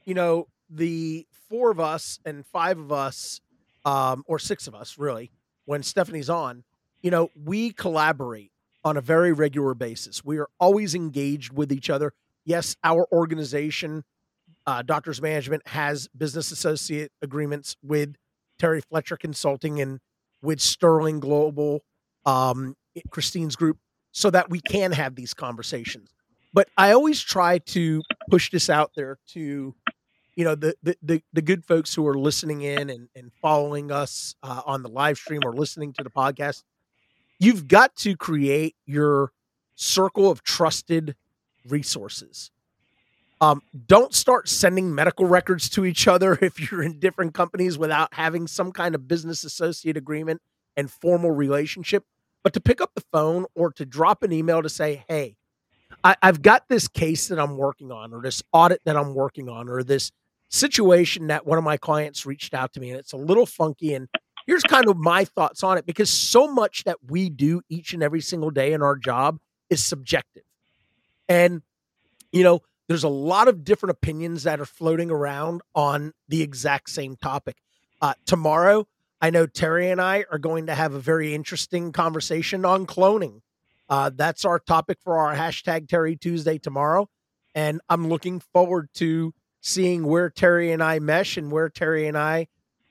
the 4 of us and 5 of us, or 6 of us, really, when Stephanie's on, we collaborate on a very regular basis. We are always engaged with each other. Yes, our organization, Doctors Management, has business associate agreements with Terry Fletcher Consulting and with Sterling Global, Christine's group, so that we can have these conversations. But I always try to push this out there to, the good folks who are listening in and following us on the live stream or listening to the podcast. You've got to create your circle of trusted resources. Don't start sending medical records to each other if you're in different companies without having some kind of business associate agreement and formal relationship. But to pick up the phone or to drop an email to say, hey, I've got this case that I'm working on, or this audit that I'm working on, or this situation that one of my clients reached out to me and it's a little funky. And here's kind of my thoughts on it, because so much that we do each and every single day in our job is subjective. And, there's a lot of different opinions that are floating around on the exact same topic. Tomorrow, I know Terry and I are going to have a very interesting conversation on cloning. That's our topic for our hashtag Terry Tuesday tomorrow. And I'm looking forward to seeing where Terry and I mesh and where Terry and I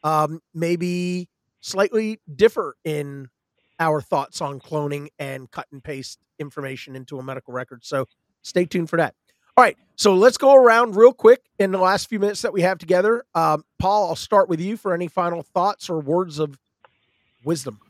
maybe slightly differ in our thoughts on cloning and cut and paste information into a medical record. So stay tuned for that. All right, so let's go around real quick in the last few minutes that we have together. Paul, I'll start with you for any final thoughts or words of wisdom.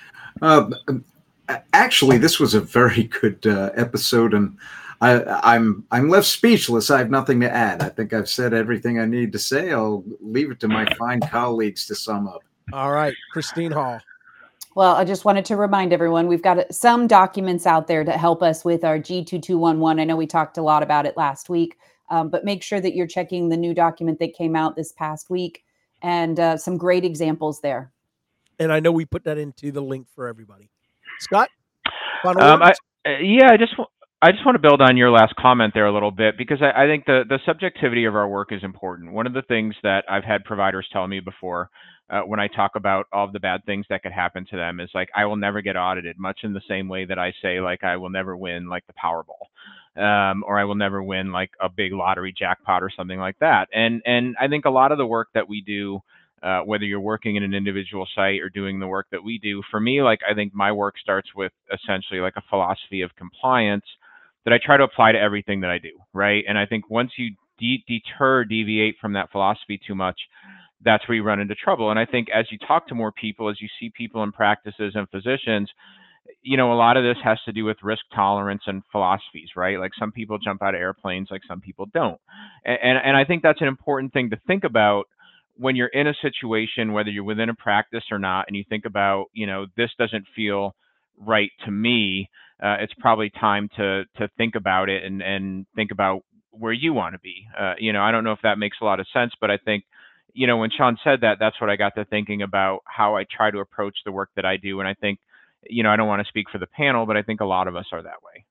Actually, this was a very good episode, and I'm left speechless. I have nothing to add. I think I've said everything I need to say. I'll leave it to my fine colleagues to sum up. All right, Christine Hall. Well, I just wanted to remind everyone, we've got some documents out there to help us with our G2211. I know we talked a lot about it last week, but make sure that you're checking the new document that came out this past week, and some great examples there. And I know we put that into the link for everybody. Scott? I just want to build on your last comment there a little bit, because I think the subjectivity of our work is important. One of the things that I've had providers tell me before, when I talk about all of the bad things that could happen to them, is like, I will never get audited, much in the same way that I say, like, I will never win like the Powerball, or I will never win like a big lottery jackpot or something like that. And I think a lot of the work that we do, whether you're working in an individual site or doing the work that we do, for me, like, I think my work starts with essentially like a philosophy of compliance that I try to apply to everything that I do, right? And I think once you deviate from that philosophy too much, that's where you run into trouble. And I think as you talk to more people, as you see people in practices and physicians, a lot of this has to do with risk tolerance and philosophies, right? Like some people jump out of airplanes, like some people don't. And I think that's an important thing to think about when you're in a situation, whether you're within a practice or not, and you think about, this doesn't feel right to me. It's probably time to think about it and think about where you want to be. I don't know if that makes a lot of sense, but I think, when Sean said that, that's what I got to thinking about how I try to approach the work that I do. And I think, I don't want to speak for the panel, but I think a lot of us are that way.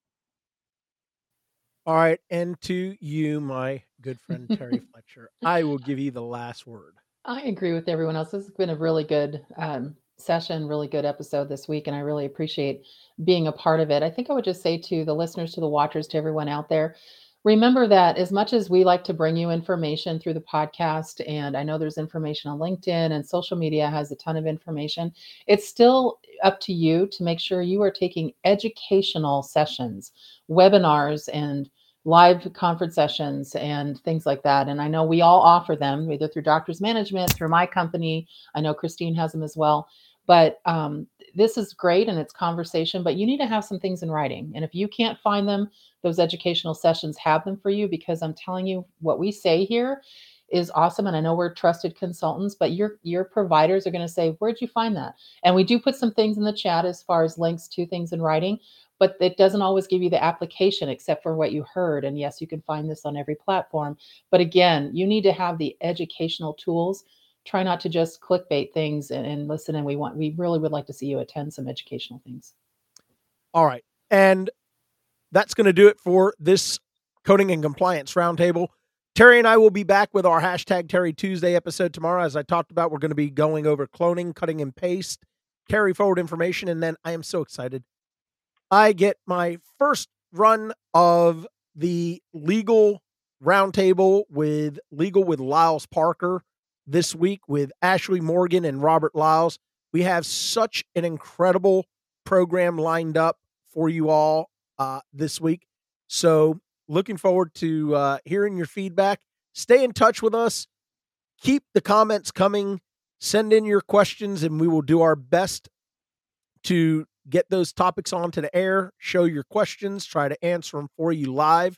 All right. And to you, my good friend, Terry Fletcher, I will give you the last word. I agree with everyone else. This has been a really good session, really good episode this week, and I really appreciate being a part of it. I think I would just say to the listeners, to the watchers, to everyone out there, remember that as much as we like to bring you information through the podcast, and I know there's information on LinkedIn and social media has a ton of information, it's still up to you to make sure you are taking educational sessions, webinars, and live conference sessions and things like that. And I know we all offer them either through Doctors Management, through my company. I know Christine has them as well. But this is great and it's conversation, but you need to have some things in writing. And if you can't find them, those educational sessions, have them for you, because I'm telling you what we say here is awesome. And I know we're trusted consultants, but your providers are going to say, where'd you find that? And we do put some things in the chat as far as links to things in writing, but it doesn't always give you the application except for what you heard. And yes, you can find this on every platform. But again, you need to have the educational tools. Try not to just clickbait things and listen. And we really would like to see you attend some educational things. All right. And that's going to do it for this Coding and Compliance Roundtable. Terry and I will be back with our hashtag Terry Tuesday episode tomorrow. As I talked about, we're going to be going over cloning, cutting and paste, carry forward information. And then I am so excited. I get my first run of the legal roundtable with Lyles Parker this week with Ashley Morgan and Robert Lyles. We have such an incredible program lined up for you all this week. So looking forward to hearing your feedback. Stay in touch with us. Keep the comments coming. Send in your questions, and we will do our best to get those topics onto the air, show your questions, try to answer them for you live.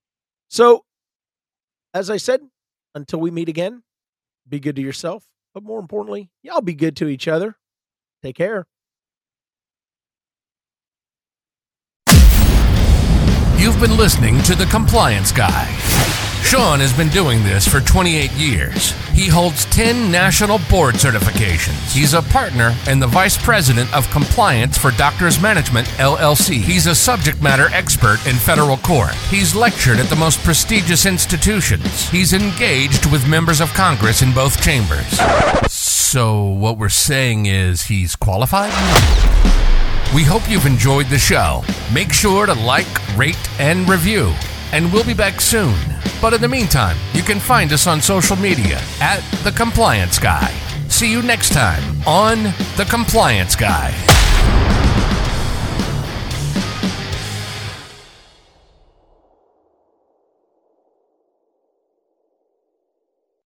So, as I said, until we meet again, be good to yourself, but more importantly, y'all be good to each other. Take care. You've been listening to The Compliance Guy. Sean has been doing this for 28 years. He holds 10 national board certifications. He's a partner and the vice president of compliance for Doctors Management, LLC. He's a subject matter expert in federal court. He's lectured at the most prestigious institutions. He's engaged with members of Congress in both chambers. So what we're saying is he's qualified? We hope you've enjoyed the show. Make sure to like, rate, and review. And we'll be back soon. But in the meantime, you can find us on social media at The Compliance Guy. See you next time on The Compliance Guy.